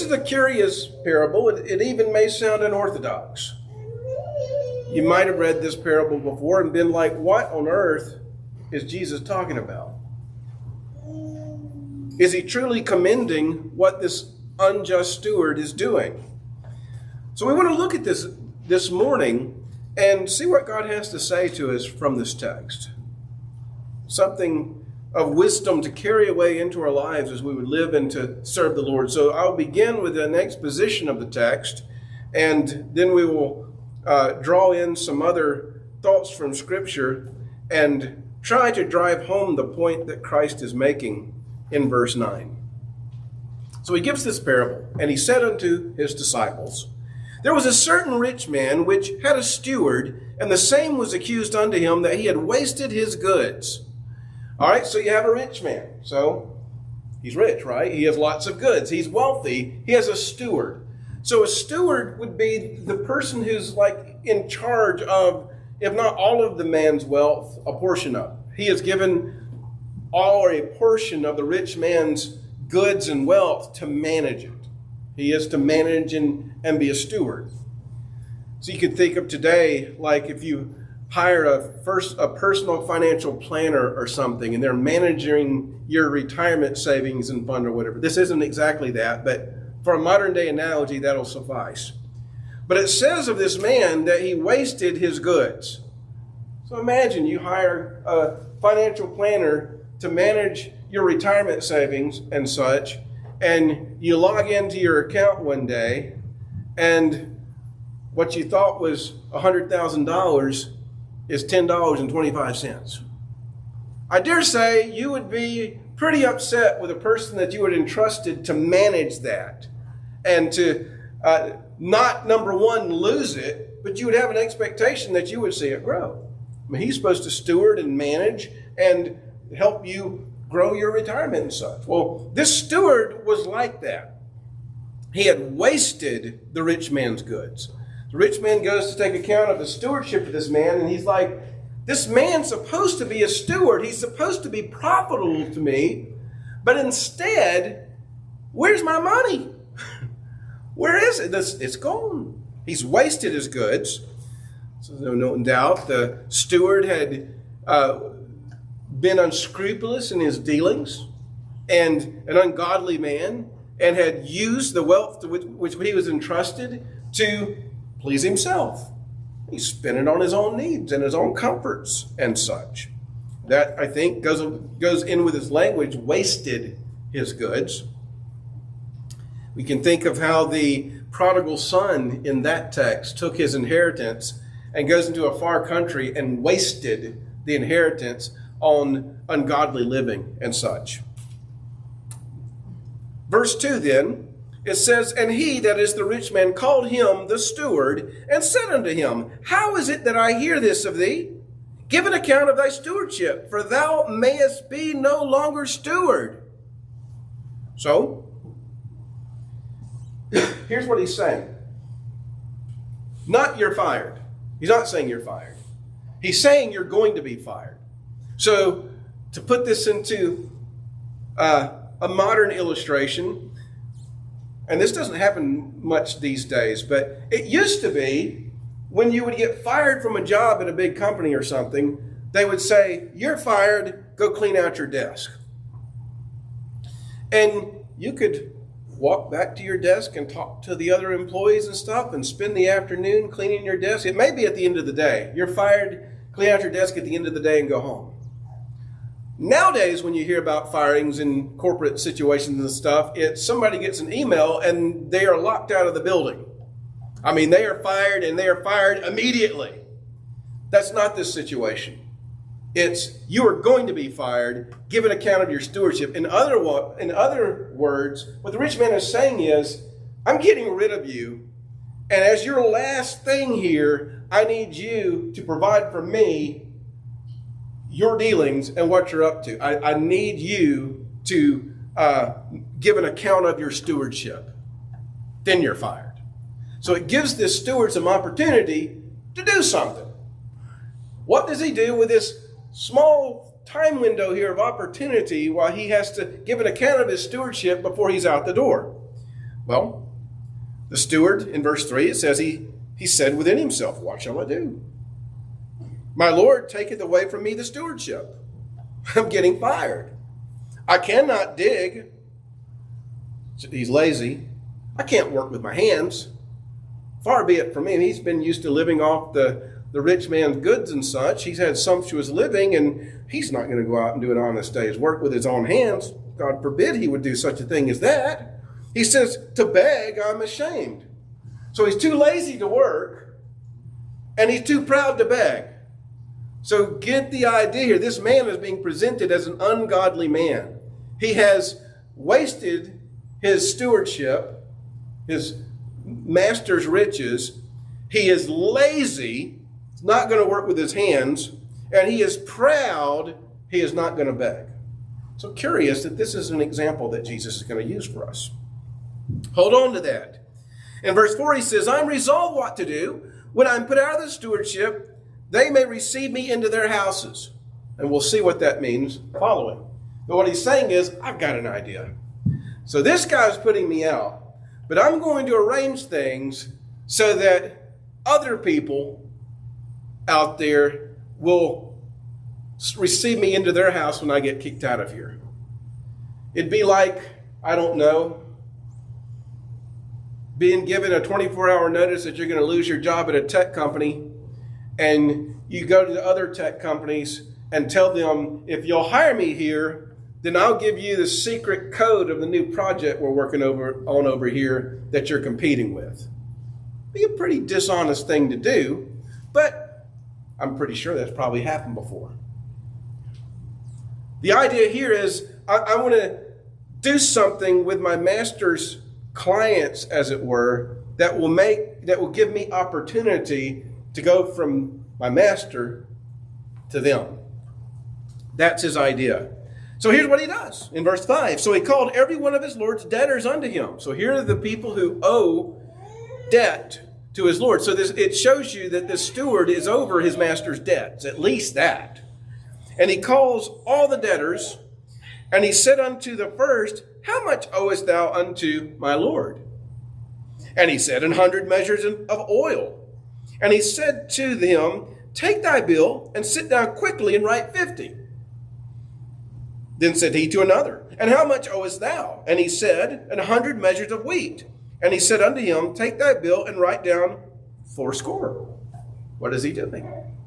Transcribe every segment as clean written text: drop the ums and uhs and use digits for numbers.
is a curious parable. It even may sound unorthodox. You might have read this parable before and been like, what on earth is Jesus talking about? Is he truly commending what this unjust steward is doing? So we want to look at this morning and see what God has to say to us from this text. Something of wisdom to carry away into our lives as we would live and to serve the Lord. So I'll begin with an exposition of the text, and then we will draw in some other thoughts from Scripture and try to drive home the point that Christ is making in verse 9. So he gives this parable, and he said unto his disciples, There was a certain rich man which had a steward, and the same was accused unto him that he had wasted his goods. All right, so you have a rich man. So he's rich, right? He has lots of goods. He's wealthy. He has a steward. So a steward would be the person who's like in charge of, if not all of the man's wealth, a portion of it. He has given all or a portion of the rich man's goods and wealth to manage it. He is to manage and be a steward. So you could think of today, like if you hire a personal financial planner or something, and they're managing your retirement savings and fund or whatever. This isn't exactly that, but for a modern day analogy, that'll suffice. But it says of this man that he wasted his goods. So imagine you hire a financial planner to manage your retirement savings and such, and you log into your account one day, and what you thought was $100,000 is $10.25. I dare say you would be pretty upset with a person that you had entrusted to manage that and to not, number one, lose it, but you would have an expectation that you would see it grow. I mean, he's supposed to steward and manage and help you grow your retirement and such. Well, this steward was like that. He had wasted the rich man's goods. The rich man goes to take account of the stewardship of this man, and he's like, this man's supposed to be a steward. He's supposed to be profitable to me, but instead, where's my money? Where is it? It's gone. He's wasted his goods. So no doubt the steward had been unscrupulous in his dealings and an ungodly man, and had used the wealth to which he was entrusted to please himself. He spent it on his own needs and his own comforts and such. That, I think, goes in with his language, wasted his goods. We can think of how the prodigal son in that text took his inheritance and goes into a far country and wasted the inheritance on ungodly living and such. Verse 2 then, it says, And he, that is the rich man, called him the steward, and said unto him, How is it that I hear this of thee? Give an account of thy stewardship, for thou mayest be no longer steward. So, here's what he's saying. Not you're fired. He's not saying you're fired. He's saying you're going to be fired. So, to put this into a modern illustration, and this doesn't happen much these days, but it used to be when you would get fired from a job at a big company or something, they would say, you're fired, go clean out your desk. And you could walk back to your desk and talk to the other employees and stuff and spend the afternoon cleaning your desk. It may be at the end of the day. You're fired, clean out your desk at the end of the day and go home. Nowadays, when you hear about firings in corporate situations and stuff, it's somebody gets an email and they are locked out of the building. I mean, they are fired and they are fired immediately. That's not this situation. It's you are going to be fired, give an account of your stewardship. In other words, what the rich man is saying is, I'm getting rid of you, and as your last thing here, I need you to provide for me your dealings and what you're up to. I need you to give an account of your stewardship. Then you're fired. So it gives this steward some opportunity to do something. What does he do with this small time window here of opportunity while he has to give an account of his stewardship before he's out the door? Well, the steward, in verse 3, it says he said within himself, what shall I do? My Lord taketh away from me the stewardship. I'm getting fired. I cannot dig. He's lazy. I can't work with my hands. Far be it from him. He's been used to living off the rich man's goods and such. He's had sumptuous living, and he's not going to go out and do an honest day's work with his own hands. God forbid he would do such a thing as that. He says, to beg, I'm ashamed. So he's too lazy to work, and he's too proud to beg. So get the idea here. This man is being presented as an ungodly man. He has wasted his stewardship, his master's riches. He is lazy. He's not going to work with his hands. And he is proud. He is not going to beg. So curious that this is an example that Jesus is going to use for us. Hold on to that. In verse 4, he says, I'm resolved what to do. When I'm put out of the stewardship, they may receive me into their houses. And we'll see what that means following. But what he's saying is, I've got an idea. So this guy's putting me out, but I'm going to arrange things so that other people out there will receive me into their house when I get kicked out of here. It'd be like, I don't know, being given a 24-hour notice that you're going to lose your job at a tech company, and you go to the other tech companies and tell them, if you'll hire me here, then I'll give you the secret code of the new project we're working on over here that you're competing with. Be a pretty dishonest thing to do, but I'm pretty sure that's probably happened before. The idea here is I want to do something with my master's clients, as it were, that will give me opportunity to go from my master to them. That's his idea. So here's what he does in verse 5. So he called every one of his Lord's debtors unto him. So here are the people who owe debt to his Lord. So it shows you that the steward is over his master's debts, at least that. And he calls all the debtors, and he said unto the first, how much owest thou unto my Lord? And he said, 100 measures of oil. And he said to them, take thy bill and sit down quickly and write 50. Then said he to another, and how much owest thou? And he said, 100 measures of wheat. And he said unto him, take thy bill and write down 80. What is he doing?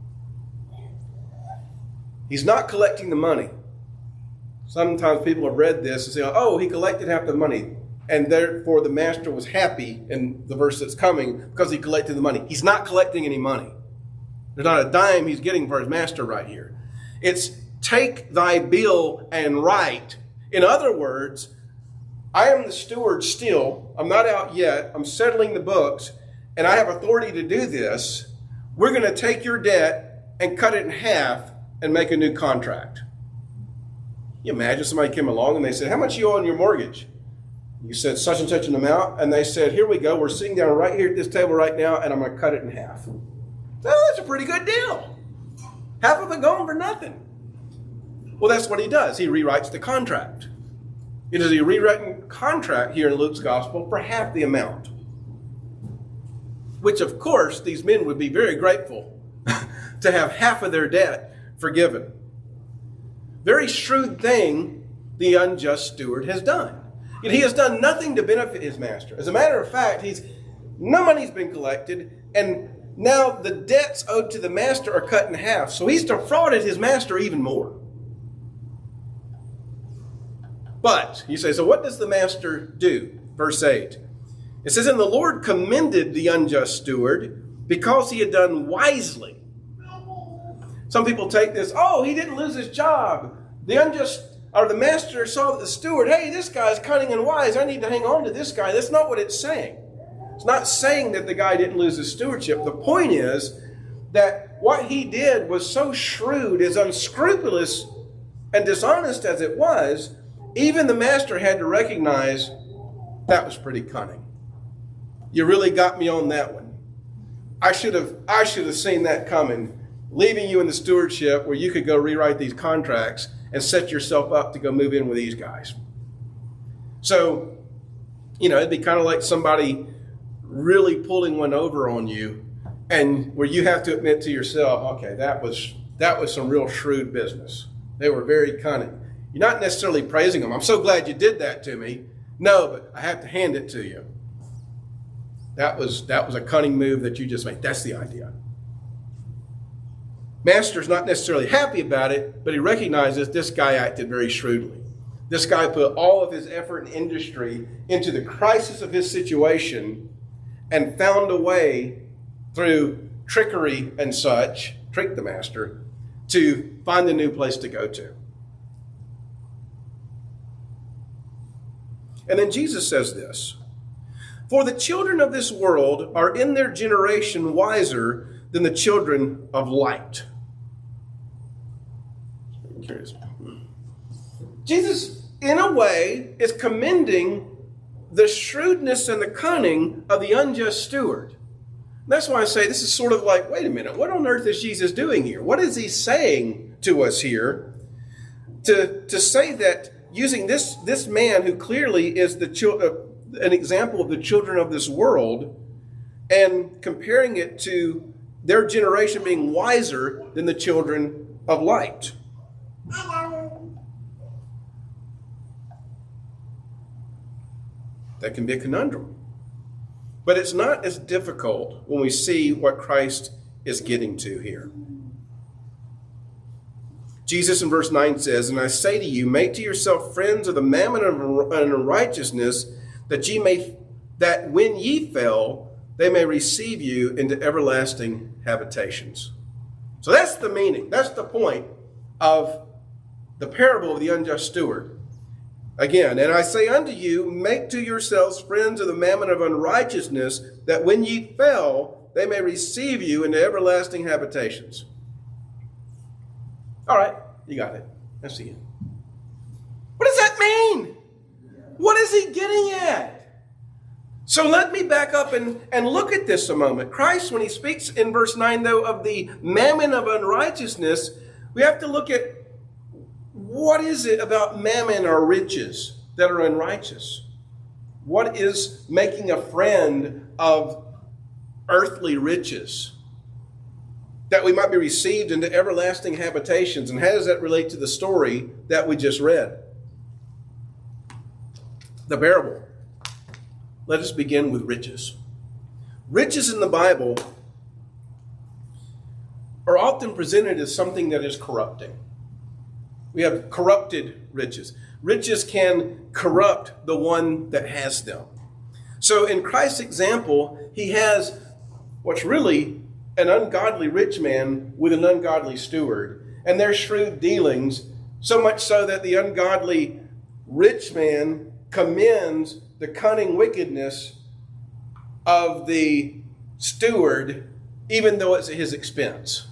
He's not collecting the money. Sometimes people have read this and say, oh, he collected half the money, and therefore the master was happy in the verse that's coming because he collected the money. He's not collecting any money. There's not a dime he's getting for his master right here. It's take thy bill and write. In other words, I am the steward still. I'm not out yet. I'm settling the books, and I have authority to do this. We're going to take your debt and cut it in half and make a new contract. You imagine somebody came along and they said, how much you owe on your mortgage? You said such and such an amount, and they said, here we go. We're sitting down right here at this table right now, and I'm going to cut it in half. So that's a pretty good deal. Half of it going for nothing. Well, that's what he does. He rewrites the contract. It is a rewritten contract here in Luke's gospel for half the amount. Which, of course, these men would be very grateful to have half of their debt forgiven. Very shrewd thing the unjust steward has done. Yet he has done nothing to benefit his master. As a matter of fact, no money's been collected, and now the debts owed to the master are cut in half. So he's defrauded his master even more. But, you say, so what does the master do? Verse 8. It says, and the Lord commended the unjust steward because he had done wisely. Some people take this, oh, he didn't lose his job. The master saw the steward, hey, this guy's cunning and wise. I need to hang on to this guy. That's not what it's saying. It's not saying that the guy didn't lose his stewardship. The point is that what he did was so shrewd, as unscrupulous and dishonest as it was, even the master had to recognize that was pretty cunning. You really got me on that one. I should have seen that coming, leaving you in the stewardship where you could go rewrite these contracts and set yourself up to go move in with these guys. So It'd be kind of like somebody really pulling one over on you, and where you have to admit to yourself, okay, that was some real shrewd business. They were very cunning. You're not necessarily praising them. I'm so glad you did that to me. No, but I have to hand it to you. That was a cunning move that you just made. That's the idea. Master's not necessarily happy about it, but he recognizes this guy acted very shrewdly. This guy put all of his effort and industry into the crisis of his situation and found a way through trickery and such, trick the master, to find a new place to go to. And then Jesus says this, "For the children of this world are in their generation wiser than the children of light." I'm curious. Jesus, in a way, is commending the shrewdness and the cunning of the unjust steward. That's why I say this is sort of like, wait a minute, what on earth is Jesus doing here? What is he saying to us here? To say that using this man who clearly is an example of the children of this world and comparing it to their generation being wiser than the children of light. That can be a conundrum. But it's not as difficult when we see what Christ is getting to here. Jesus in verse 9 says, "And I say to you, make to yourself friends of the mammon and unrighteousness, that when ye fail, they may receive you into everlasting habitations." So that's the meaning. That's the point of the parable of the unjust steward. Again, "And I say unto you, make to yourselves friends of the mammon of unrighteousness, that when ye fail, they may receive you into everlasting habitations." All right, you got it. I see it. What does that mean? What is he getting at? So let me back up and look at this a moment. Christ, when he speaks in verse 9, though, of the mammon of unrighteousness, we have to look at what is it about mammon or riches that are unrighteous? What is making a friend of earthly riches? That we might be received into everlasting habitations. And how does that relate to the story that we just read? The parable. Let us begin with riches. Riches in the Bible are often presented as something that is corrupting. We have corrupted riches. Riches can corrupt the one that has them. So in Christ's example, he has what's really an ungodly rich man with an ungodly steward, and their shrewd dealings, so much so that the ungodly rich man commends the cunning wickedness of the steward, even though it's at his expense.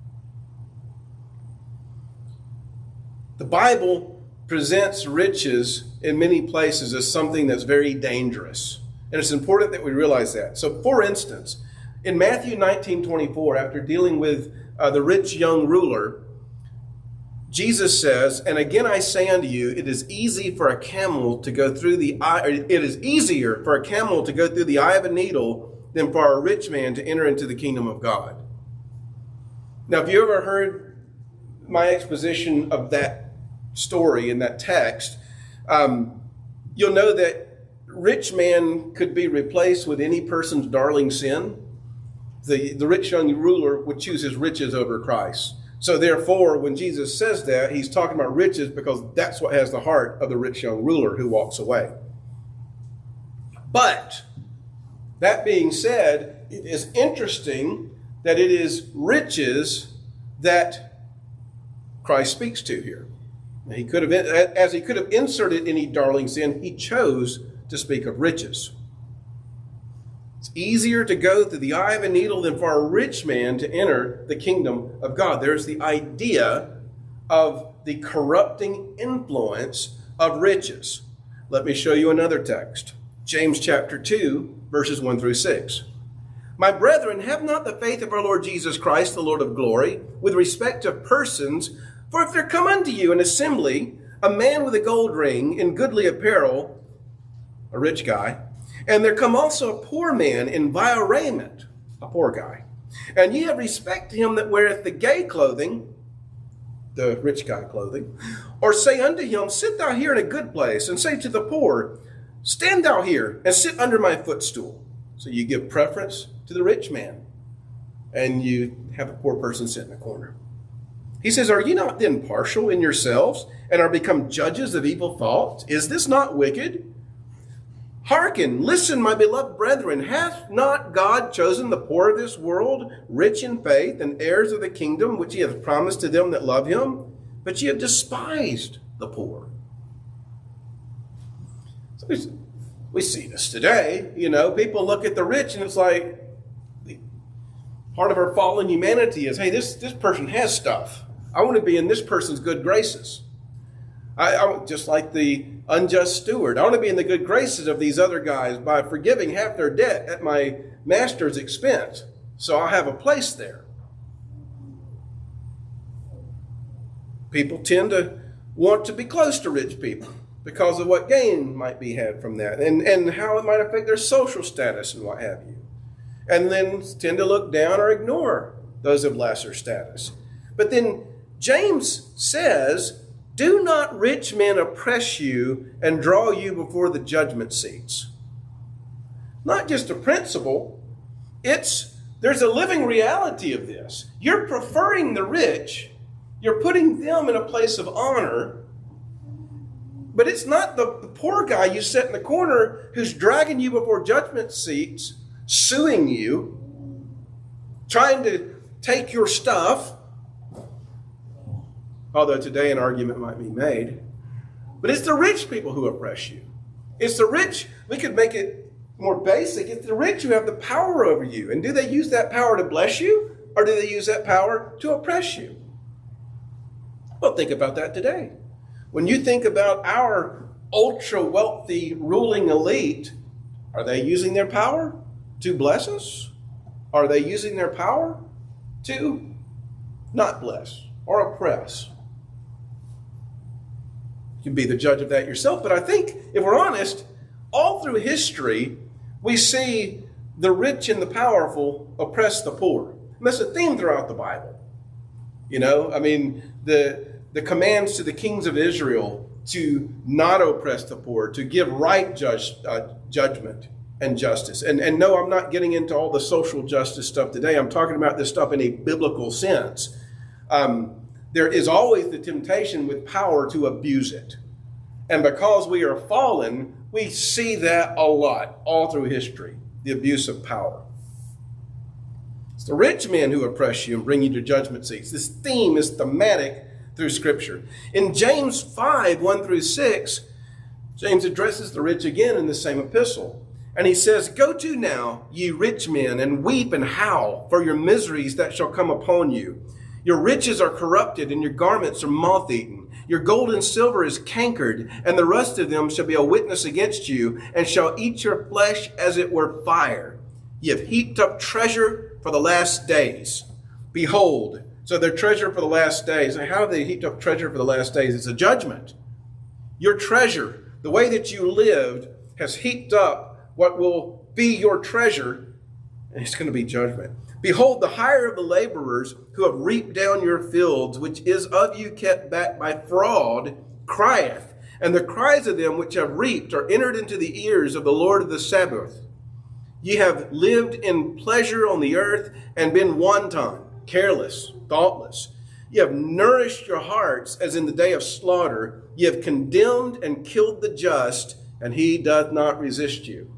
The Bible presents riches in many places as something that's very dangerous, and it's important that we realize that. So, for instance, in Matthew 19:24, after dealing with the rich young ruler, Jesus says, "And again I say unto you, it is easier for a camel to go through the eye of a needle than for a rich man to enter into the kingdom of God." Now, if you ever heard my exposition of that story in that text, you'll know that rich man could be replaced with any person's darling sin. The rich young ruler would choose his riches over Christ. So therefore, when Jesus says that, he's talking about riches because that's what has the heart of the rich young ruler who walks away. But that being said, it is interesting that it is riches that Christ speaks to here. He could have, as he could have inserted any darling sin, he chose to speak of riches. It's easier to go through the eye of a needle than for a rich man to enter the kingdom of God. There's the idea of the corrupting influence of riches. Let me show you another text. James chapter 2, verses 1 through 6. "My brethren, have not the faith of our Lord Jesus Christ, the Lord of glory, with respect to persons. For if there come unto you an assembly, a man with a gold ring in goodly apparel, a rich guy. And there come also a poor man in vile raiment, a poor guy. And ye have respect to him that weareth the gay clothing, the rich guy clothing, or say unto him, sit thou here in a good place, and say to the poor, stand thou here and sit under my footstool. So you give preference to the rich man, and you have a poor person sit in the corner. He says, are ye not then partial in yourselves, and are become judges of evil thoughts? Is this not wicked? Hearken, listen, my beloved brethren, hath not God chosen the poor of this world, rich in faith, and heirs of the kingdom, which he hath promised to them that love him? But ye have despised the poor. So we see this today. You know, people look at the rich, and it's like, part of our fallen humanity is, hey, this person has stuff. I want to be in this person's good graces. I just like the unjust steward. I want to be in the good graces of these other guys by forgiving half their debt at my master's expense. So I'll have a place there. People tend to want to be close to rich people because of what gain might be had from that, and how it might affect their social status and what have you. And then tend to look down or ignore those of lesser status. But then James says, do not rich men oppress you and draw you before the judgment seats. Not just a principle, there's a living reality of this. You're preferring the rich, you're putting them in a place of honor, but it's not the poor guy you sit in the corner who's dragging you before judgment seats, suing you, trying to take your stuff. Although today an argument might be made. But it's the rich people who oppress you. It's the rich, we could make it more basic, it's the rich who have the power over you. And do they use that power to bless you? Or do they use that power to oppress you? Well, think about that today. When you think about our ultra-wealthy ruling elite, are they using their power to bless us? Are they using their power to not bless or oppress? You can be the judge of that yourself. But I think, if we're honest, all through history, we see the rich and the powerful oppress the poor. And that's a theme throughout the Bible. You know, I mean, the commands to the kings of Israel to not oppress the poor, to give right judgment and justice. And no, I'm not getting into all the social justice stuff today. I'm talking about this stuff in a biblical sense. There is always the temptation with power to abuse it. And because we are fallen, we see that a lot all through history, the abuse of power. It's the rich men who oppress you and bring you to judgment seats. This theme is thematic through Scripture. In James 5, 1 through 6, James addresses the rich again in the same epistle. And he says, go to now, ye rich men, and weep and howl for your miseries that shall come upon you. Your riches are corrupted, and your garments are moth-eaten. Your gold and silver is cankered, and the rust of them shall be a witness against you, and shall eat your flesh as it were fire. Ye have heaped up treasure for the last days. Behold, so their treasure for the last days. And how have they heaped up treasure for the last days? It's a judgment. Your treasure, the way that you lived, has heaped up what will be your treasure, and it's going to be judgment. Behold, the hire of the laborers who have reaped down your fields, which is of you kept back by fraud, crieth. And the cries of them which have reaped are entered into the ears of the Lord of the Sabaoth. Ye have lived in pleasure on the earth and been wanton, careless, thoughtless. Ye have nourished your hearts as in the day of slaughter. Ye have condemned and killed the just, and he doth not resist you.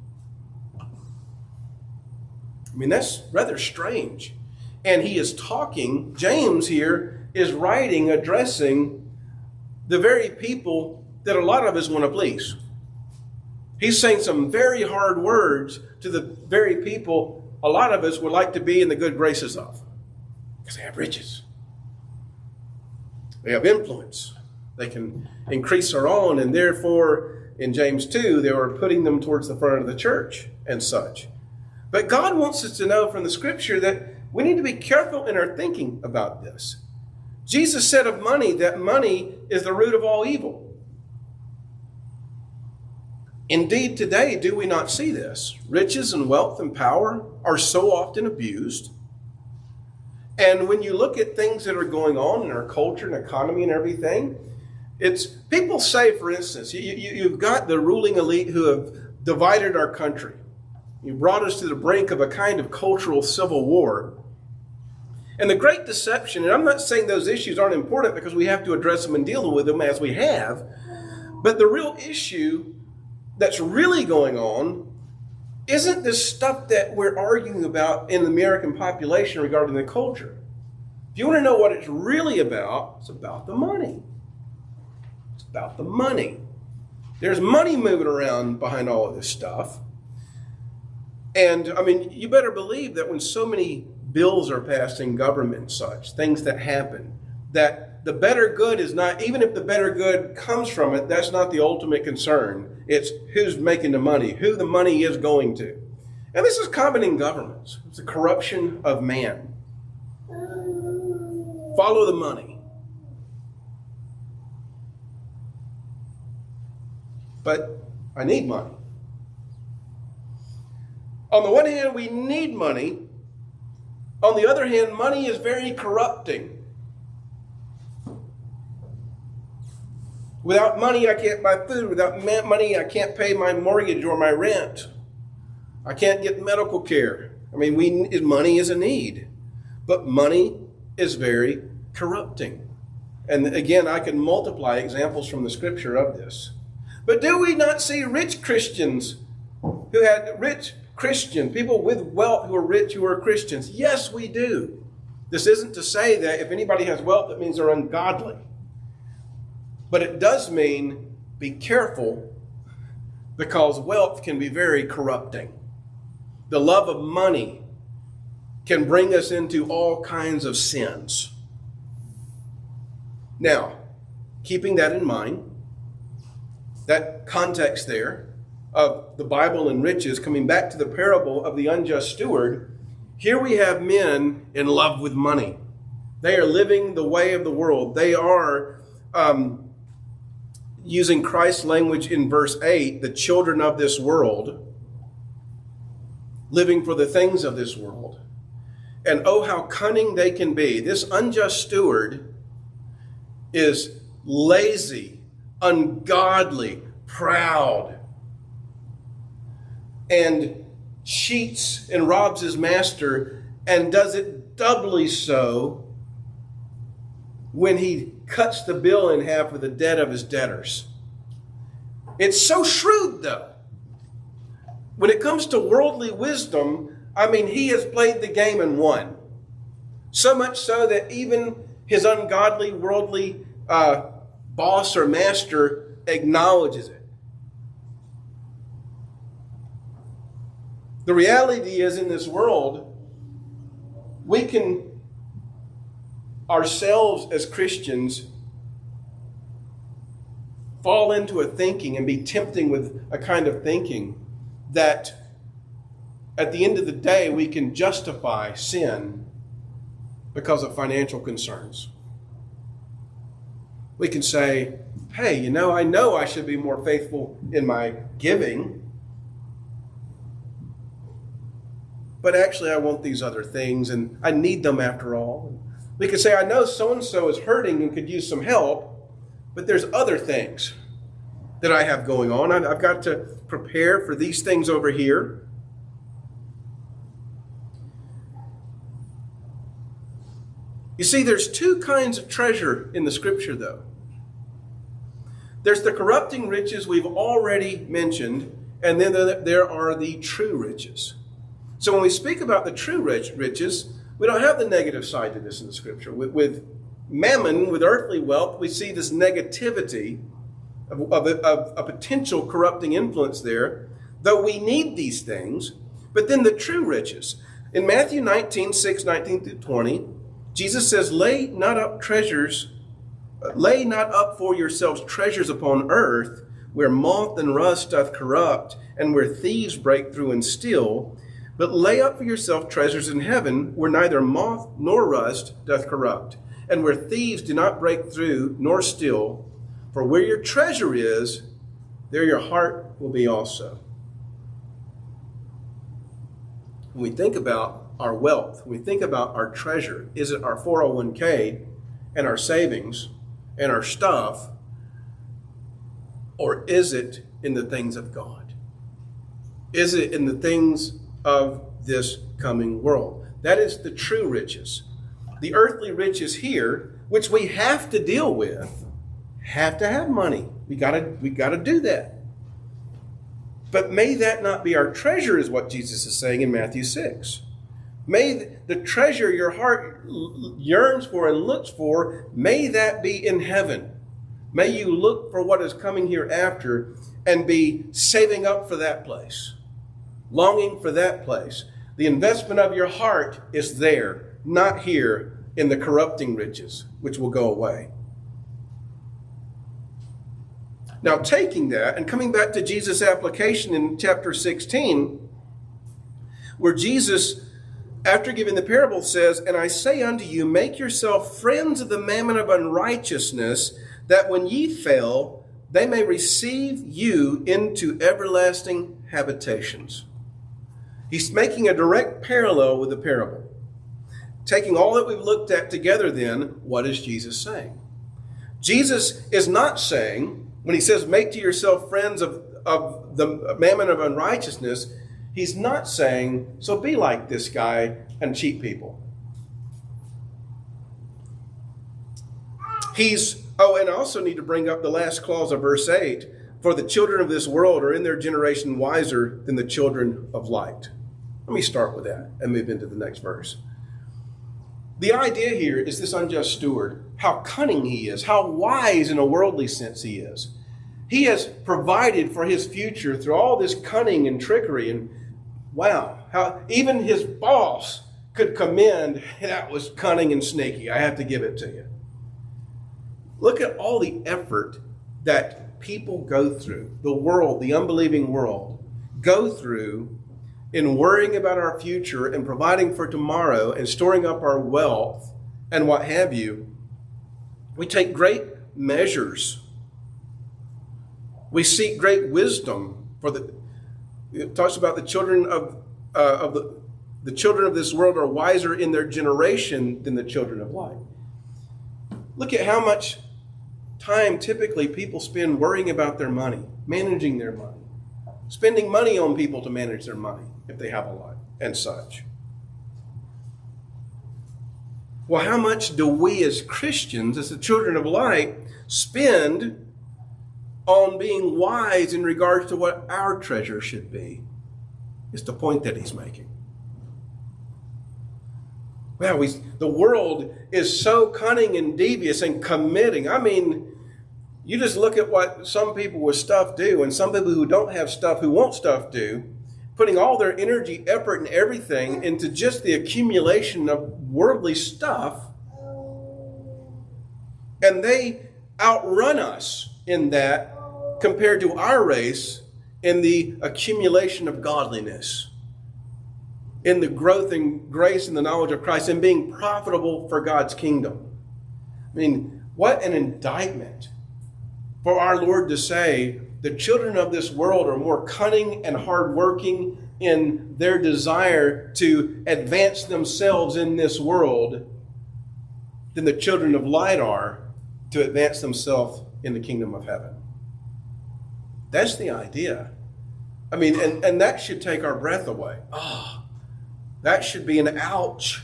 I mean, that's rather strange. And he is talking, James here is writing, addressing the very people that a lot of us want to please. He's saying some very hard words to the very people a lot of us would like to be in the good graces of. Because they have riches. They have influence. They can increase their own, and therefore, in James 2, they were putting them towards the front of the church and such. But God wants us to know from the Scripture that we need to be careful in our thinking about this. Jesus said of money that money is the root of all evil. Indeed, today, do we not see this? Riches and wealth and power are so often abused. And when you look at things that are going on in our culture and economy and everything, it's people say, for instance, you've got the ruling elite who have divided our country. You brought us to the brink of a kind of cultural civil war. And the great deception, and I'm not saying those issues aren't important because we have to address them and deal with them as we have, but the real issue that's really going on isn't this stuff that we're arguing about in the American population regarding the culture. If you want to know what it's really about, it's about the money. It's about the money. There's money moving around behind all of this stuff. And, I mean, you better believe that when so many bills are passed in government and such, things that happen, that the better good is not, even if the better good comes from it, that's not the ultimate concern. It's who's making the money, who the money is going to. And this is common in governments. It's the corruption of man. Follow the money. But I need money. On the one hand, we need money. On the other hand, money is very corrupting. Without money, I can't buy food. Without money, I can't pay my mortgage or my rent. I can't get medical care. I mean, money is a need. But money is very corrupting. And again, I can multiply examples from the scripture of this. But do we not see rich Christians who had rich Christian, people with wealth who are rich, who are Christians? Yes, we do. This isn't to say that if anybody has wealth, that means they're ungodly. But it does mean be careful, because wealth can be very corrupting. The love of money can bring us into all kinds of sins. Now, keeping that in mind, that context there of the Bible and riches, coming back to the parable of the unjust steward, here we have men in love with money. They are living the way of the world. They are, using Christ's language in verse 8, the children of this world, living for the things of this world. And oh, how cunning they can be. This unjust steward is lazy, ungodly, proud, and cheats and robs his master, and does it doubly so when he cuts the bill in half with the debt of his debtors. It's so shrewd, though. When it comes to worldly wisdom, I mean, he has played the game and won. So much so that even his ungodly, worldly boss or master acknowledges it. The reality is, in this world, we can ourselves as Christians fall into a thinking and be tempting with a kind of thinking that at the end of the day we can justify sin because of financial concerns. We can say, hey, I know I should be more faithful in my giving, but actually I want these other things and I need them after all. We could say, I know so-and-so is hurting and could use some help, but there's other things that I have going on. I've got to prepare for these things over here. You see, there's two kinds of treasure in the scripture, though. There's the corrupting riches we've already mentioned, and then there are the true riches. So when we speak about the true riches, we don't have the negative side to this in the scripture. With mammon, with earthly wealth, we see this negativity of a potential corrupting influence there, though we need these things. But then the true riches. In Matthew 19, 19 through 20, Jesus says, lay not up for yourselves treasures upon earth, where moth and rust doth corrupt, and where thieves break through and steal. But lay up for yourself treasures in heaven, where neither moth nor rust doth corrupt, and where thieves do not break through nor steal. For where your treasure is, there your heart will be also. When we think about our wealth, when we think about our treasure, is it our 401k and our savings and our stuff, or is it in the things of God? Is it in the things of this coming world? That is the true riches. The earthly riches here, which we have to deal with, have to have money. We gotta do that. But may that not be our treasure, is what Jesus is saying in Matthew 6. May the treasure your heart yearns for and looks for, may that be in heaven. May you look for what is coming hereafter and be saving up for that place, longing for that place. The investment of your heart is there, not here in the corrupting riches, which will go away. Now, taking that and coming back to Jesus' application in chapter 16, where Jesus, after giving the parable, says, "And I say unto you, make yourself friends of the mammon of unrighteousness, that when ye fail, they may receive you into everlasting habitations." He's making a direct parallel with the parable. Taking all that we've looked at together then, what is Jesus saying? Jesus is not saying, when he says, make to yourself friends of the mammon of unrighteousness, he's not saying, so be like this guy and cheat people. And I also need to bring up the last clause of verse 8. For the children of this world are in their generation wiser than the children of light. Let me start with that and move into the next verse. The idea here is this unjust steward, how cunning he is, how wise in a worldly sense he is. He has provided for his future through all this cunning and trickery. And wow, how even his boss could commend, that was cunning and sneaky. I have to give it to you. Look at all the effort that people go through, the world, the unbelieving world, go through in worrying about our future and providing for tomorrow and storing up our wealth and what have you. We take great measures. We seek great wisdom it talks about the children the children of this world are wiser in their generation than the children of light. Look at how much time typically people spend worrying about their money, managing their money, spending money on people to manage their money if they have a lot and such. Well, how much do we as Christians, as the children of light, spend on being wise in regards to what our treasure should be? Is the point that he's making. Well, the world is so cunning and devious and committing. I mean, you just look at what some people with stuff do and some people who don't have stuff, who want stuff, do, putting all their energy, effort, and everything into just the accumulation of worldly stuff. And they outrun us in that compared to our race in the accumulation of godliness, in the growth in grace and the knowledge of Christ, and being profitable for God's kingdom. I mean, what an indictment for our Lord to say the children of this world are more cunning and hardworking in their desire to advance themselves in this world than the children of light are to advance themselves in the kingdom of heaven. That's the idea. I mean, and that should take our breath away. That should be an ouch.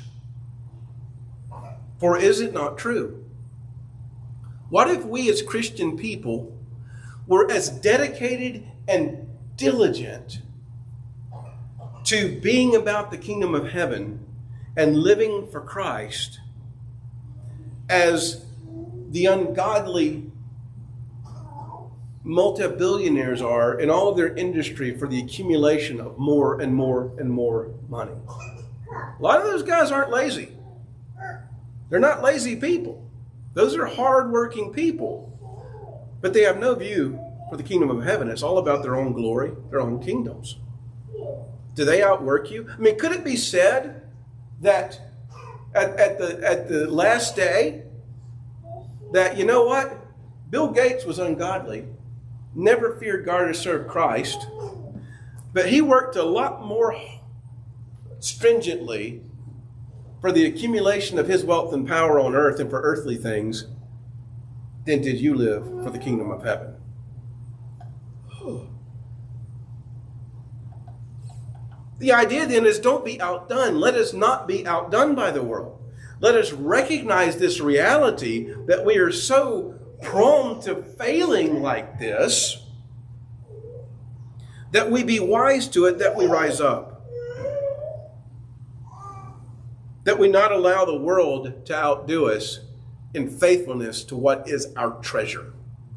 For is it not true? What if we as Christian people were as dedicated and diligent to being about the kingdom of heaven and living for Christ as the ungodly multi-billionaires are in all of their industry for the accumulation of more and more and more money? A lot of those guys aren't lazy. They're not lazy people. Those are hard-working people. But they have no view for the kingdom of heaven. It's all about their own glory, their own kingdoms. Do they outwork you? I mean, could it be said that at the last day that, you know what? Bill Gates was ungodly, never feared God or served Christ, but he worked a lot more stringently for the accumulation of his wealth and power on earth and for earthly things than did you live for the kingdom of heaven. The idea then is don't be outdone. Let us not be outdone by the world. Let us recognize this reality that we are so prone to failing like this, that we be wise to it, that we rise up. That we not allow the world to outdo us in faithfulness to what is our treasure.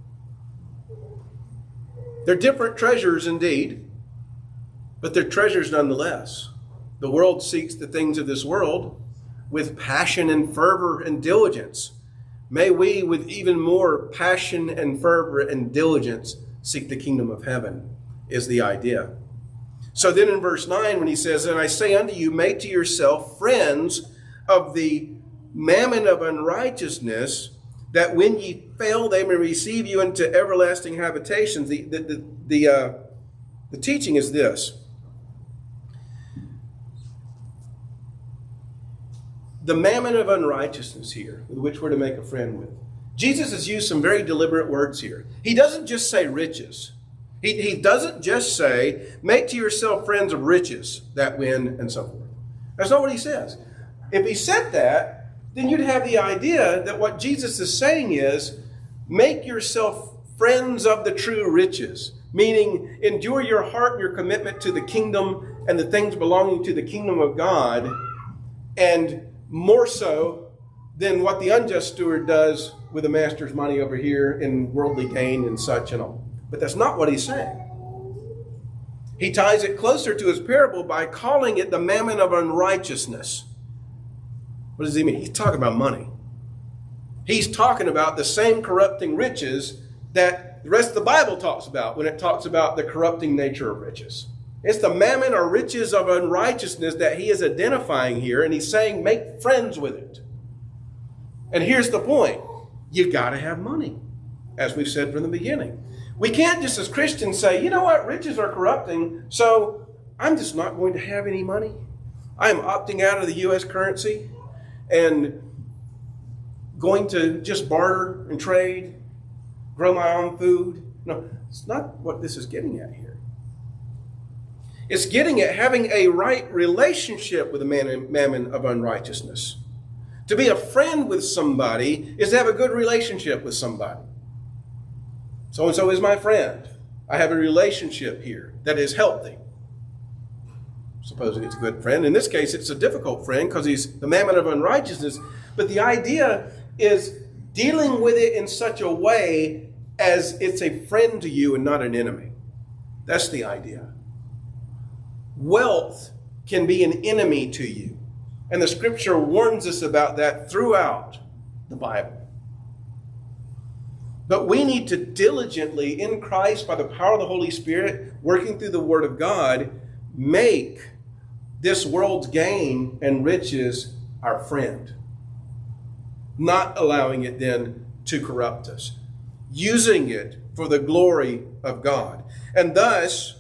They're different treasures indeed, but they're treasures nonetheless. The world seeks the things of this world with passion and fervor and diligence. May we, with even more passion and fervor and diligence, seek the kingdom of heaven, is the idea. So then in verse 9, when he says, "And I say unto you, make to yourself friends of the mammon of unrighteousness, that when ye fail, they may receive you into everlasting habitations." The teaching is this. The mammon of unrighteousness here, with which we're to make a friend with. Jesus has used some very deliberate words here. He doesn't just say riches. He doesn't just say, make to yourself friends of riches that win and so forth. That's not what he says. If he said that, then you'd have the idea that what Jesus is saying is, make yourself friends of the true riches. Meaning, endure your heart and your commitment to the kingdom and the things belonging to the kingdom of God, and more so than what the unjust steward does with the master's money over here in worldly gain and such and all. But that's not what he's saying. He ties it closer to his parable by calling it the mammon of unrighteousness. What does he mean? He's talking about money. He's talking about the same corrupting riches that the rest of the Bible talks about when it talks about the corrupting nature of riches. It's the mammon or riches of unrighteousness that he is identifying here, and he's saying make friends with it. And here's the point. You got to have money, as we've said from the beginning. We can't just as Christians say, you know what, riches are corrupting, so I'm just not going to have any money. I am opting out of the U.S. currency and going to just barter and trade, grow my own food. No, it's not what this is getting at here. It's getting at having a right relationship with the mammon of unrighteousness. To be a friend with somebody is to have a good relationship with somebody. So-and-so is my friend. I have a relationship here that is healthy. Supposing it's a good friend. In this case, it's a difficult friend because he's the mammon of unrighteousness. But the idea is dealing with it in such a way as it's a friend to you and not an enemy. That's the idea. Wealth can be an enemy to you. And the scripture warns us about that throughout the Bible. But we need to diligently, in Christ, by the power of the Holy Spirit, working through the Word of God, make this world's gain and riches our friend. Not allowing it then to corrupt us. Using it for the glory of God. And thus,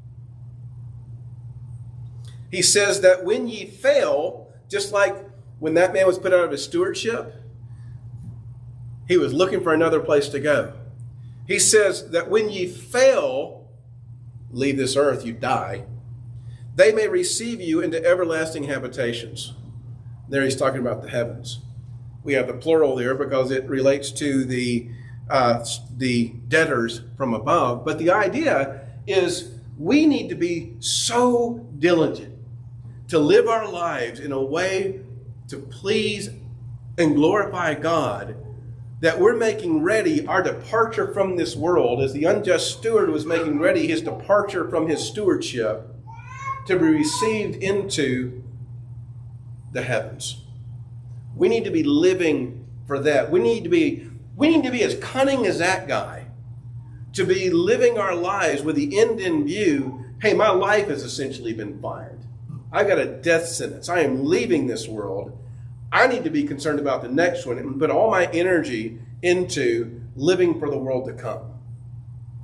he says that when ye fail, just like when that man was put out of his stewardship, he was looking for another place to go. He says that when ye fail, leave this earth, you die, they may receive you into everlasting habitations. There he's talking about the heavens. We have the plural there because it relates to the debtors from above. But the idea is we need to be so diligent to live our lives in a way to please and glorify God that we're making ready our departure from this world as the unjust steward was making ready his departure from his stewardship to be received into the heavens. We need to be living for that. We need to be as cunning as that guy, to be living our lives with the end in view. Hey, my life has essentially been fired. I got a death sentence. I am leaving this world. I need to be concerned about the next one and put all my energy into living for the world to come.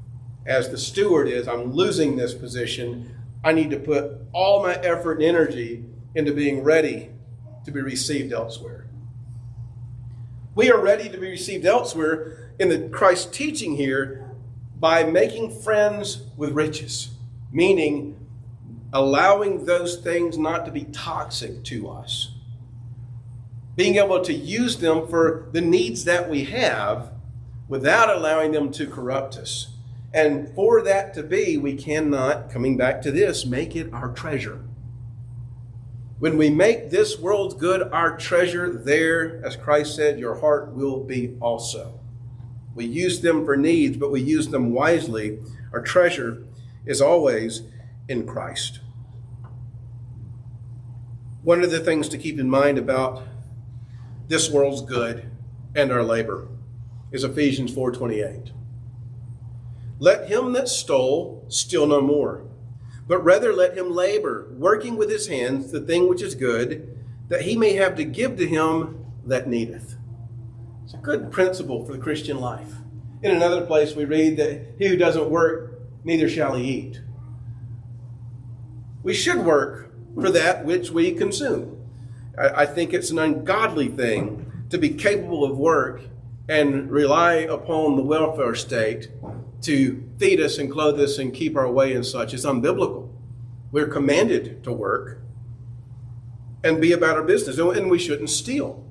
as the steward is, I'm losing this position. I need to put all my effort and energy into being ready to be received elsewhere. We are ready to be received elsewhere in the Christ teaching here by making friends with riches, meaning allowing those things not to be toxic to us. Being able to use them for the needs that we have without allowing them to corrupt us. And for that to be, we cannot, coming back to this, make it our treasure. When we make this world's good our treasure, there, as Christ said, your heart will be also. We use them for needs, but we use them wisely. Our treasure is always in Christ. One of the things to keep in mind about this world's good and our labor is Ephesians 4:28. Let him that stole steal no more, but rather let him labor, working with his hands the thing which is good, that he may have to give to him that needeth. It's a good principle for the Christian life. In another place we read that he who doesn't work, neither shall he eat. We should work for that which we consume. I think it's an ungodly thing to be capable of work and rely upon the welfare state to feed us and clothe us and keep our way and such. It's unbiblical. We're commanded to work and be about our business, and we shouldn't steal.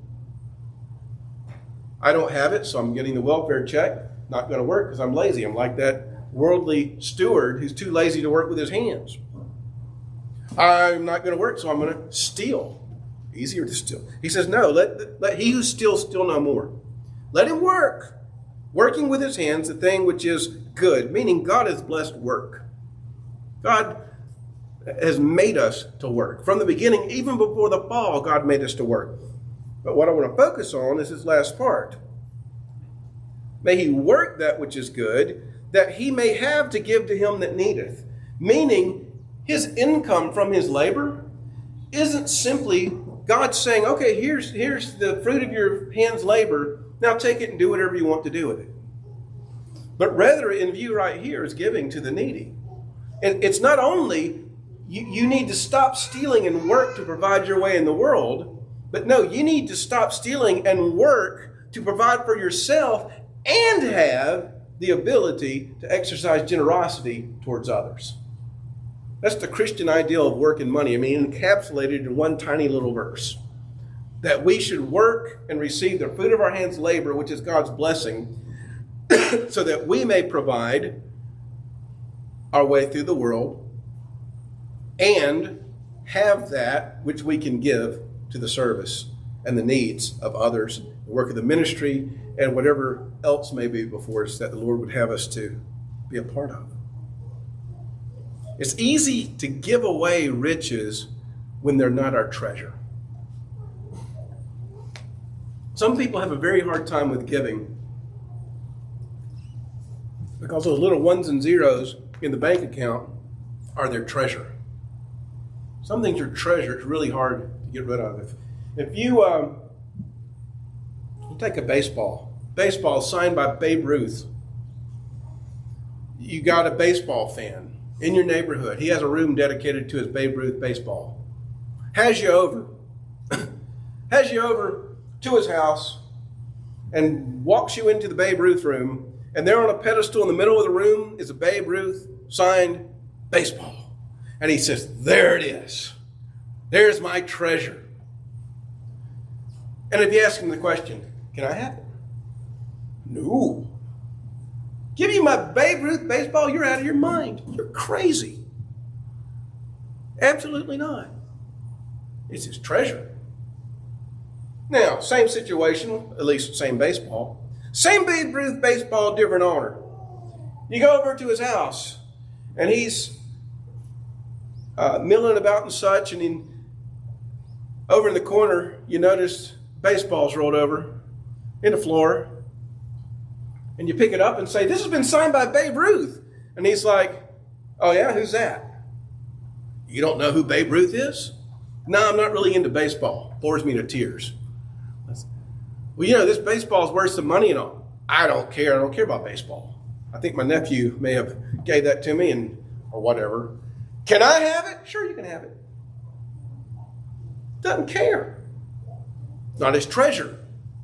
I don't have it, so I'm getting the welfare check. Not going to work because I'm lazy. I'm like that worldly steward who's too lazy to work with his hands. I'm not going to work, so I'm going to steal. Easier to steal. He says, no, let he who steals steal no more. Let him work, working with his hands the thing which is good, meaning God has blessed work. God has made us to work. From the beginning, even before the fall, God made us to work. But what I want to focus on is his last part. May he work that which is good, that he may have to give to him that needeth. Meaning, his income from his labor isn't simply God saying, okay, here's the fruit of your hands' labor. Now take it and do whatever you want to do with it. But rather, in view right here, is giving to the needy. And it's not only you need to stop stealing and work to provide your way in the world, but no, you need to stop stealing and work to provide for yourself and have the ability to exercise generosity towards others. That's the Christian ideal of work and money. I mean, encapsulated in one tiny little verse. That we should work and receive the fruit of our hands' labor, which is God's blessing, so that we may provide our way through the world and have that which we can give to the service and the needs of others, the work of the ministry, and whatever else may be before us that the Lord would have us to be a part of. It's easy to give away riches when they're not our treasure. Some people have a very hard time with giving because those little ones and zeros in the bank account are their treasure. Some things are treasure. It's really hard to get rid of. If you take a baseball signed by Babe Ruth. You got a baseball fan in your neighborhood. He has a room dedicated to his Babe Ruth baseball. Has you over to his house and walks you into the Babe Ruth room, and there on a pedestal in the middle of the room is a Babe Ruth signed baseball. And he says, there it is. There's my treasure. And if you ask him the question, can I have it? No. Give you my Babe Ruth baseball? You're out of your mind. You're crazy. Absolutely not. It's his treasure. Now, same situation, at least same baseball. Same Babe Ruth baseball, different owner. You go over to his house, and he's milling about and such, and over in the corner, you notice baseball's rolled over in the floor. And you pick it up and say, this has been signed by Babe Ruth. And he's like, oh yeah, who's that? You don't know who Babe Ruth is? No, I'm not really into baseball. Bores me to tears. Well, this baseball is worth some money and all. I don't care. I don't care about baseball. I think my nephew may have gave that to me or whatever. Can I have it? Sure, you can have it. Doesn't care. Not his treasure.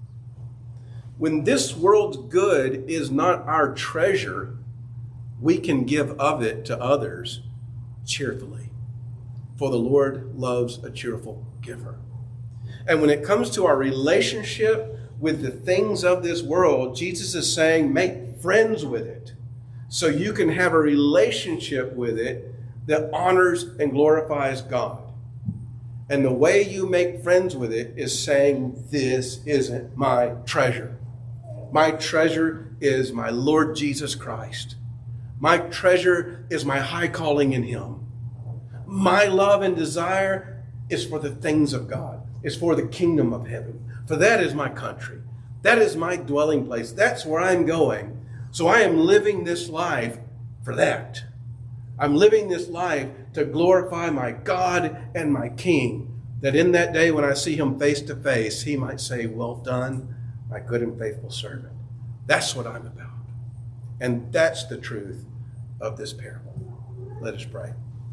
When this world's good is not our treasure, we can give of it to others cheerfully. For the Lord loves a cheerful giver. And when it comes to our relationship with the things of this world, Jesus is saying, make friends with it so you can have a relationship with it that honors and glorifies God. And the way you make friends with it is saying, this isn't my treasure. My treasure is my Lord Jesus Christ. My treasure is my high calling in him. My love and desire is for the things of God. It's for the kingdom of heaven. For that is my country. That is my dwelling place. That's where I'm going. So I am living this life for that. I'm living this life to glorify my God and my King, that in that day when I see him face to face, he might say, well done, my good and faithful servant. That's what I'm about. And that's the truth of this parable. Let us pray.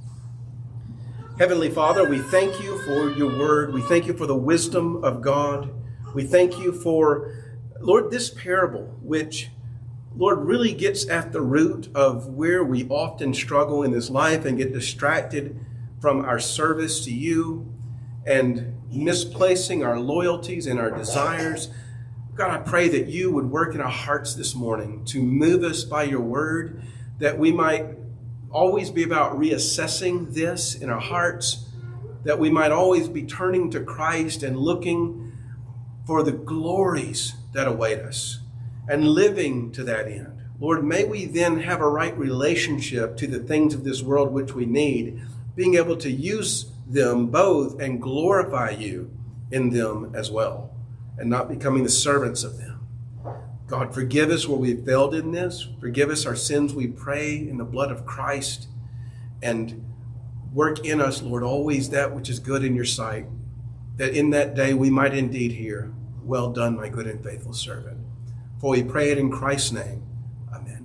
Heavenly Father, we thank you for your word. We thank you for the wisdom of God. We thank you for, Lord, this parable, which, Lord, really gets at the root of where we often struggle in this life and get distracted from our service to you and misplacing our loyalties and our desires. God, I pray that you would work in our hearts this morning to move us by your word, that we might always be about reassessing this in our hearts, that we might always be turning to Christ and looking for the glories that await us and living to that end. Lord, may we then have a right relationship to the things of this world which we need, being able to use them both and glorify you in them as well, and not becoming the servants of them. God, forgive us where we've failed in this. Forgive us our sins, we pray, in the blood of Christ. And work in us, Lord, always that which is good in your sight, that in that day we might indeed hear, well done, my good and faithful servant. For we pray it in Christ's name. Amen.